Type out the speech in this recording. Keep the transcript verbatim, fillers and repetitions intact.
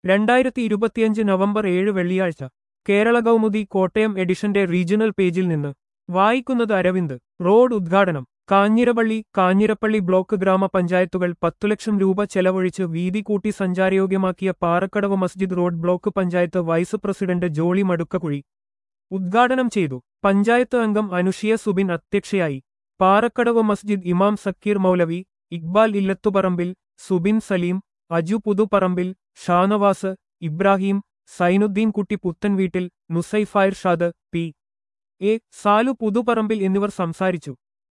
രണ്ടായിരത്തി ഇരുപത്തിയഞ്ച് നവംബർ ഏഴ് വെള്ളിയാഴ്ച കേരള കൗമുദി കോട്ടയം എഡിഷന്റെ റീജിയണൽ പേജിൽ നിന്ന് വായിക്കുന്നത് അരവിന്ദ്. റോഡ് ഉദ്ഘാടനം കാഞ്ഞിരപ്പള്ളി കാഞ്ഞിരപ്പള്ളി ബ്ലോക്ക് ഗ്രാമപഞ്ചായത്തുകൾ പത്തു ലക്ഷം രൂപ ചെലവഴിച്ച് വീതി കൂട്ടി സഞ്ചാരയോഗ്യമാക്കിയ Parakkadavu Masjid road block panchayat vice president Jolly Madukkakuzhi ഉദ്ഘാടനം ചെയ്തു. പഞ്ചായത്ത് അംഗം അനുഷിയ സുബിൻ അധ്യക്ഷയായി. പാറക്കടവ് മസ്ജിദ് ഇമാം സക്കീർ മൗലവി, ഇക്ബാൽ ഇല്ലത്തുപറമ്പിൽ, സുബിൻ സലീം, അജു പുതുപറമ്പിൽ, ഷാനവാസ്, ഇബ്രാഹിം, സൈനുദ്ദീൻ കുട്ടി പുത്തൻവീട്ടിൽ, നുസൈഫ ഇർഷാദ്, പി എ സാലു പുതുപറമ്പിൽ എന്നിവർ സംസാരിച്ചു.